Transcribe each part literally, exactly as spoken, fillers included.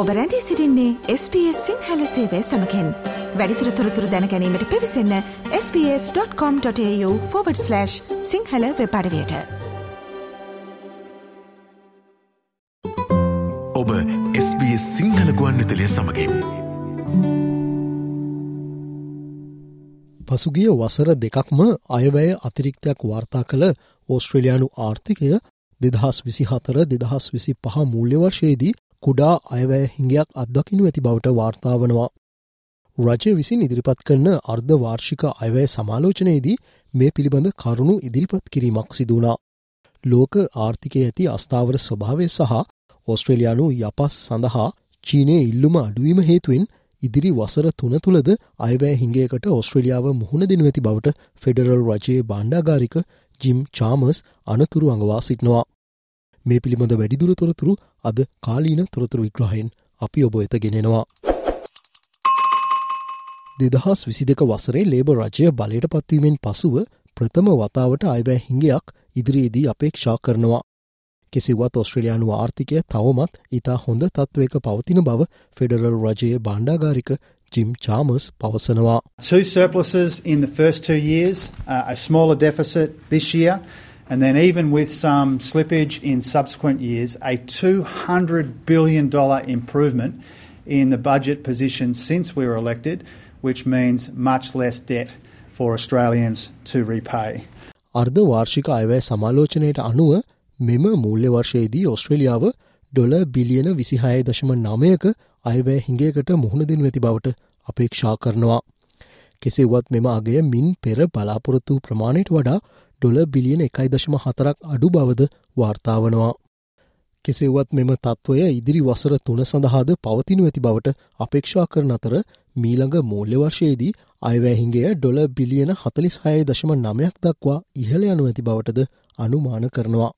ඔබ රැඳී සිටින්නේ එස් බී එස් සිංහල සේවය සමගින්. වැඩිදුර තොරතුරු දැන ගැනීමට පිවිසන්න S B S dot com dot AU forward slash Sinhala web අඩවියට. ඔබ එස් බී එස් සිංහල ගුවන්විදුලිය සමගින්. පසුගිය වසර දෙකක්ම අයවැය අතිරික්තයක් වාර්තා කළ ඕස්ට්‍රේලියානු ආර්ථිකය දෙදහස් විසිහතර දෙදහස් විසිපහ මූල්‍ය වර්ෂයේදී කුඩා අයවැය හිඟයක් අත්දකිනු ඇති බවට වාර්තා වනවා. රජය විසින් ඉදිරිපත් කරන අර්ධ වාර්ෂික අයවැය සමාලෝචනයේදී මේ පිළිබඳ කරුණු ඉදිරිපත් කිරීමක් සිදු වුණා. ලෝක ආර්ථිකයේ ඇති අස්ථාවර ස්වභාවය සහ ඕස්ට්‍රේලියානු යපස් සඳහා චීනයේ ඉල්ලුම අඩුවීම හේතුවෙන් ඉදිරි වසර තුන තුළද අයවැය හිඟයකට ඕස්ට්‍රේලියාව මුහුණ දෙනු ඇති බවට ෆෙඩරල් රජයේ භාණ්ඩාගාරික ජිම් චාමර්ස් අනතුරු අඟවා සිටිනවා. මේ පිළිබඳ වැඩිදුර තොරතුරු අද කාලීන තොරතුරු විග්‍රහයෙන් අපි ඔබ වෙත ගෙනෙනවා. දෙදහස් විසි දෙක වසරේ ලේබර් රජය බලයට පත්වීමෙන් පසුව ප්‍රථම වතාවට අයවැය හිඟයක් ඉදිරියේදී අපේක්ෂා කරනවා. කෙසිවත් ඕස්ට්‍රේලියානු ආර්ථිකය තවමත් ඉතා හොඳ තත්ත්වයක පවතින බව ෆෙඩරල් රජයේ භාණ්ඩාගාරික ජිම් චාමර්ස් පවසනවා. Two surpluses in the first two years, uh, a smaller deficit this year, and then even with some slippage in subsequent years, a two hundred billion dollars improvement in the budget position since we were elected, which means much less debt for Australians to repay. අර්ධ වාර්ෂික අයවැය සමාලෝචනයට අනුව මෙම මූල්‍ය වර්ෂයේදී ඕස්ට්‍රේලියාව dollar බිලියන විසිහය දශම නවයක අයවැය හිඟයකට මුහුණ දෙනු ඇති බවට අපේක්ෂා කරනවා. කෙසේවත් මෙම අගය මින් පෙර බලාපොරොත්තු ප්‍රමාණයට වඩා ඩොලර් බිලියන එකයි දශම හතරක් අඩු බවද වාර්තා වනවා. කෙසේවත් මෙම තත්ත්වය ඉදිරි වසර තුන සඳහාද පවතිනු ඇති බවට අපේක්ෂා කරන අතර මීළඟ මූල්‍ය වර්ෂයේදී අයවැය හිඟය ඩොලර් බිලියන හතළිස් හය දශම නවයක් දක්වා ඉහළ යනු ඇති බවටද අනුමාන කරනවා.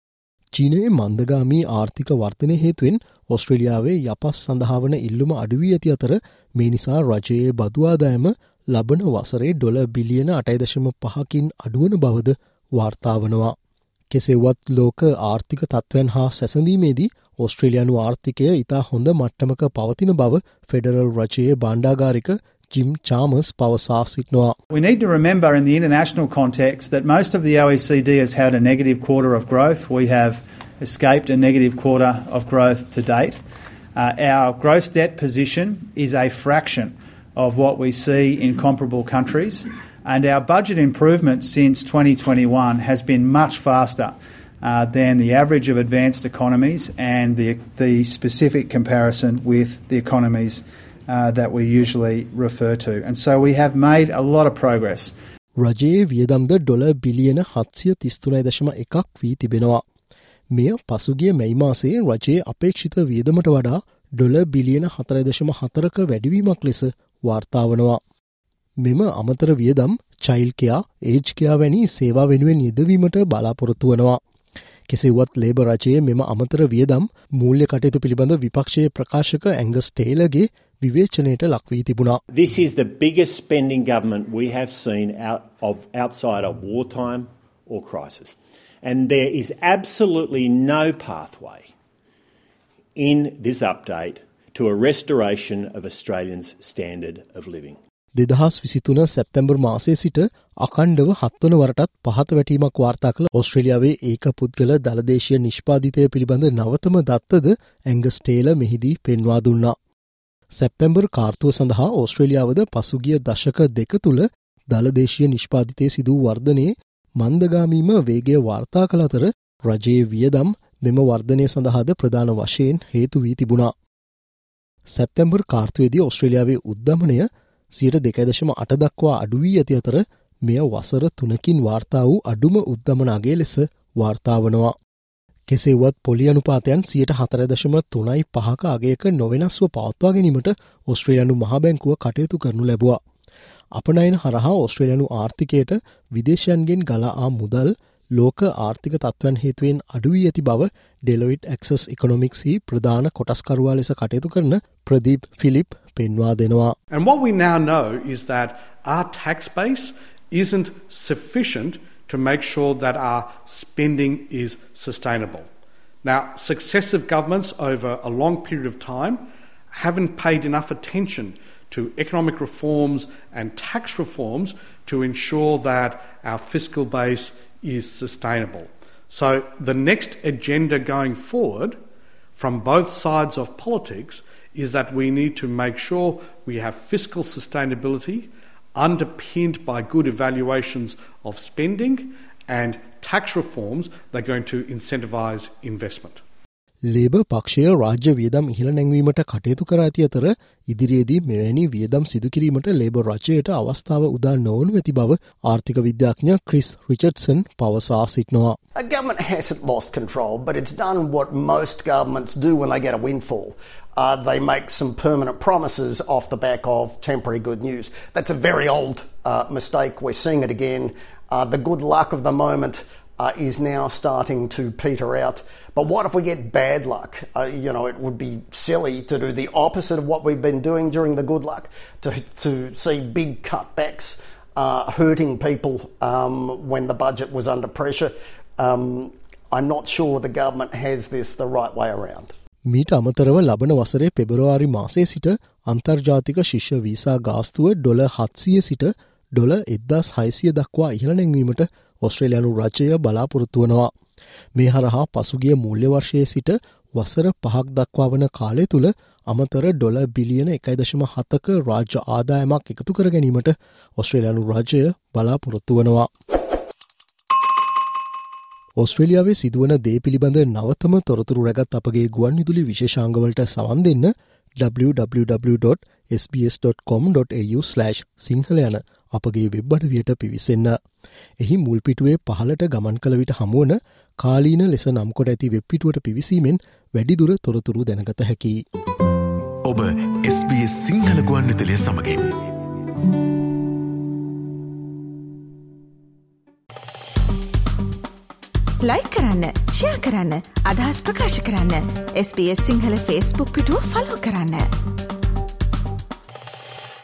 චීනයේ මන්දගාමී ආර්ථික වර්ධනය හේතුවෙන් ඕස්ට්‍රේලියාවේ යපස් සඳහා වන ඉල්ලුම අඩුවී ඇති අතර මේ නිසා රජයේ බදු ආදායම ලබන වසරේ ඩොලර් බිලියන අටයි දශම පහකින් අඩුවන බවද වාර්තා වනවා. කෙසේවත් ලෝක ආර්ථික තත්ත්වයන් හා සැසඳීමේදී ඕස්ට්‍රේලියානු ආර්ථිකය ඉතා හොඳ මට්ටමක පවතින බව ෆෙඩරල් රජයේ භාණ්ඩාගාරික Jim Chalmers පවසා සිටිනවා. We need to remember in the international context that most of the O E C D has had a negative quarter of growth. We have escaped a negative quarter of growth to date. Uh, our gross debt position is a fraction of what we see in comparable countries, and our budget improvement since twenty twenty-one has been much faster uh, than the average of advanced economies and the, the specific comparison with the economies Uh, that we usually refer to. And so we have made a lot of progress. රජයේ වියදම්ද dollar බිලියන හත්සිය තිස්තුනයි දශම එකක් වී තිබෙනවා. මෙය පසුගිය මැයි මාසයේ රජයේ අපේක්ෂිත වියදමට වඩා ඩොලර් බිලියන හතරයි දශම හතරක වැඩිවීමක් ලෙස වාර්තා වනවා. මෙම අමතර වියදම් චයිල්ඩ් කෙයා, ඒජ් කෙයා වැනි සේවා වෙනුවෙන් යෙදවීමට බලාපොරොත්තු වනවා. කෙසේවත් ලේබර් රජයේ මෙම අමතර වියදම් මූල්‍ය කටයුතු පිළිබඳ විපක්ෂයේ ප්‍රකාශක ඇංගස් ටේලර්ගේ විවේචනයට ලක් වී තිබුණා. This is the biggest spending government we have seen out of outside of wartime or crisis. And there is absolutely no pathway in this update to a restoration of Australians' standard of living. දෙදහස් විසිතුන සැප්තැම්බර් මාසයේ සිට අකණ්ඩව හත්වන වරටත් පහත වැටීමක් වාර්තා කළ ඕස්ට්‍රේලියාවේ ඒක පුද්ගල දළදේශීය නිෂ්පාදිතය පිළිබඳ නවතම දත්තද ඇංගස් Taylor මෙහිදී පෙන්වා දුන්නා. සැප්තැම්බර් කාර්තුව සඳහා ඕස්ට්‍රේලියාවද පසුගිය දශක දෙක තුළ දළදේශීය නිෂ්පාදිතයේ සිදු වර්ධනයේ මන්දගාමීම වේගය වාර්තා කළ අතර රජයේ වියදම් මෙම වර්ධනය සඳහාද ප්‍රධාන වශයෙන් හේතු වී තිබුණා. සැප්තැම්බර් කාර්තුවේදී ඕස්ට්‍රේලියාවේ උද්දමනය සියයට දෙකයි දශම අට දක්වා අඩු වී ඇති අතර මෙය වසර තුනකින් වාර්තා වූ අඩුම උද්දමන අගය ලෙස වාර්තා වනවා. කෙසේවත් පොලි අනුපාතයන් සියයට හතර දශම තුනයි පහක අගයක නොවෙනස්ව පවත්වා ගැනීමට ඕස්ට්‍රේලියානු මහ බැංකුව කටයුතු කරනු ලැබුවා. අපනයන හරහා ඕස්ට්‍රේලියානු ආර්ථිකයට විදේශයන්ගෙන් ගලා ආ මුදල් ලෝක ආර්ථික තත්ත්වයන් හේතුවෙන් අඩු වී ඇති බව ඩෙලොයිට් ඇක්සස් ඉකොනොමික්ස්හි ප්‍රධාන කොටස්කරුවා ලෙස කටයුතු කරන ප්‍රදීප් ෆිලිප් පෙන්වා දෙනවා. And what we now know is that our tax base isn't sufficient to make sure that our spending is sustainable. Now, successive governments over a long period of time haven't paid enough attention to economic reforms and tax reforms to ensure that our fiscal base is sustainable. So the next agenda going forward from both sides of politics is that we need to make sure we have fiscal sustainability underpinned by good evaluations of spending and tax reforms that are going to incentivise investment. Labour පක්ෂය රාජ්‍ය වියදම් ඉහළ නැංවීමට කටයුතු කර ඇති අතර ඉදිරියේදී මෙවැනි වියදම් සිදුකිරීමට ලේබර් රජයට අවස්ථාව උදා නොවනු ඇති බව ආර්ථික විද්‍යාඥ ක්‍රිස් රිචඩ්සන් පවසා සිටිනවා. A government hasn't lost control, but it's done what most governments do when they get a windfall. Uh, they make some permanent promises off the back of temporary good news. That's a very old uh, mistake. We're seeing it again. Uh, the good luck of the moment uh, is now starting to peter out. But what if we get bad luck? Uh, you know, it would be silly to do the opposite of what we've been doing during the good luck, to, to see big cutbacks uh, hurting people um, when the budget was under pressure. Um, I'm not sure the government has this the right way around. මීට අමතරව ලබන වසරේ පෙබරවාරි මාසයේ සිට අන්තර්ජාතික ශිෂ්‍ය visa ගාස්තුව dollar හත්සිය සිට ඩොලර් එක්දාස් හයසිය දක්වා ඉහළ නැංවීමට ඔස්ට්‍රේලියානු රජය බලාපොරොත්තු වනවා. මේ හරහා පසුගිය මූල්‍ය වර්ෂයේ සිට වසර පහක් දක්වා වන කාලය තුළ අමතර ඩොලර් බිලියන එකයි දශම හතක රාජ්‍ය ආදායමක් එකතු කර ගැනීමට ඔස්ට්‍රේලියානු රජය බලාපොරොත්තු වනවා. ඔස්ට්‍රේලියාවේ සිදුවන දේ පිළිබඳ නවතම තොරතුරු රැගත් අපගේ ගුවන් විදුලි විශේෂාංගවලට සවන් දෙන්න double-u double-u double-u dot s b s dot com dot a u slash sinhala යන අපගේ වෙබ් අඩවියට පිවිසෙන්න. එහි මුල් පිටුවේ පහළට ගමන් කළ විට හමුවන කාලීන ලෙස නම් කොට ඇති වෙබ් පිටුවට පිවිසීමෙන් වැඩිදුර තොරතුරු දැනගත හැකියි. ඔබ S B S සිංහල ගුවන් විදුලිය සමගින් ලයික් කරන්න, ෂෙයා කරන්න, අදහස් ප්‍රකාශ කරන්න. S B S Sinhala Facebook පිටුව ෆලෝ කරන්න.